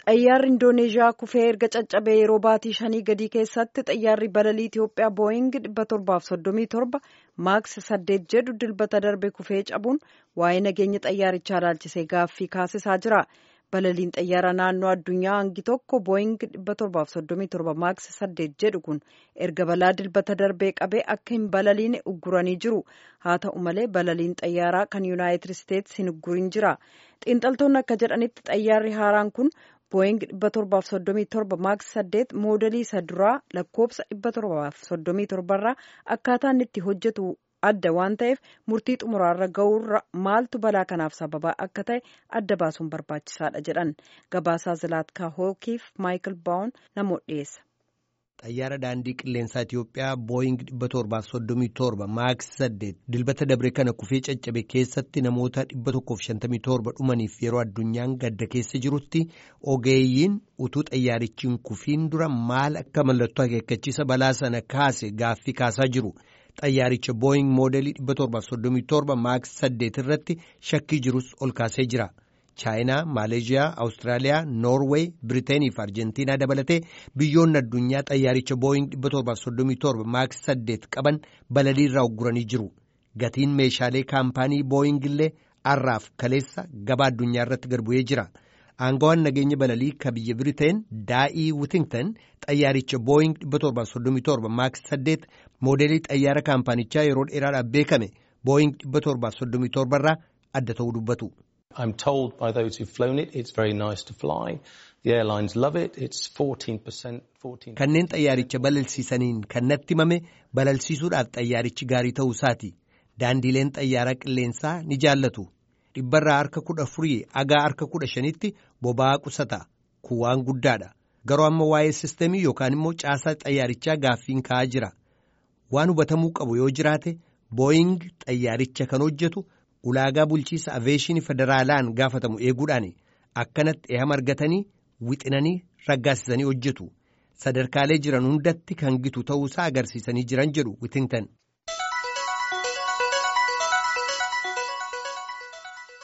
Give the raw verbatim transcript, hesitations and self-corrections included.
Xayyaarri Indooneezhiyaa kufee erga caccabee yeroo baatii shanii gadii keessatti xayyaarri balalii Itoophiyaa Booying dhibba torbaaf soddomii torba maaks saddeet jedhu dilbata darbe kufee cabuun waa'ee nageenya xayyaarichaa ilaalchisee gaaffii kaasisaa jira. Balaliin xayyaara naannoo addunyaa hangi tokko Booying dhibba torbaaf soddomii torba maaks saddeet jedhu kun erga balaa dilbata darbee qabee akka hin balaliine ugguranii jiru. Haa ta'u malee balaliin xayyaaraa kan Yuunaayitid Isteetsi hin uggurin jira. Xiinxaltoonni akka jedhanitti xayyaarri haaraan kun Booying dhibba torbaaf soddomii torba maaks saddeet moodelii isa duraa lakkoobsa dhibba torbaaf soddomii torbarraa akkaataa inni itti hojjetu adda waan ta'eef murtii xumuraarra ga'uurra maaltu balaa kanaaf sababaa akka ta'e adda baasuun barbaachisaadha jedhan. Gabaasaa Zilaatkaa Hookiif Maayikil Baawun namoota dhiyeessa. Xayyaara daandii qilleensaa Itiyoophiyaa Booying dhibba torbaaf soddomii torba maaks saddeet dilbata dabre kana kufee caccabe keessatti namoota dhibba tokkoof shantamii torba dhumaniif yeroo addunyaan gadda keessa jirutti ogeeyyiin utuu xayyaarichiin kufiin dura maal akka mallattoo akeekkachiisa balaa sana kaase gaaffii kaasaa jiru. Xayyaaricha Booying moodelii dhibba torbaaf soddomii torba maaks saddeet irratti shakkii jirus ol kaasee jira. Chaayinaa, Maaleeshiyaa, Awustiraaliyaa, Noorweey, Biriteenii fi Arjentiinaa dabalatee biyyoonni addunyaa xayyaaricha Booying dhibba torbaaf soddomii torba maaks saddeet qaban balalii irraa ugguranii jiru. Gatiin meeshaalee kaampaanii Booying illee har'aaf kaleessa gabaa addunyaa irratti gad bu'ee jira. Aangawaan nageenya balalii ka biyya Biriteen Daa'ii Witington xayyaaricha Booying dhibba torbaaf soddomii torba maaks saddeet moodelii xayyaara kaampaanichaa yeroo dheeraadhaaf beekame Booying dhibba torbaaf soddomii torba irraa adda ta'uu dubbatu. I'm told by those who've flown it, it's very nice to fly. The airlines love it. It's fourteen percent. Kanneen xayyaaricha balalsiisaniin kan natti himame balalsiisuudhaaf xayyaarichi gaarii ta'uu isaati. Daandiileen xayyaaraa qilleensaa ni jaallatu. Dhibbarraa harka kudha afurii agaa harka kudha shanitti boba'aa qusata. Kun waan guddaadha. Garuu amma waa'ee sisteemii yookaan immoo caasaa xayyaarichaa gaaffiin ka'aa jira. Waan hubatamuu qabu yoo jiraate Booying xayyaaricha kan hojjetu ulaagaa bulchiisa aveeshinii federaalaan gaafatamu eeguudhaan akkanatti eehama argatanii wixinanii raggaasisanii hojjetu. Sadarkaalee jiran hundatti kan gitu ta'uusaa agarsiisanii jiran jedhu Witington.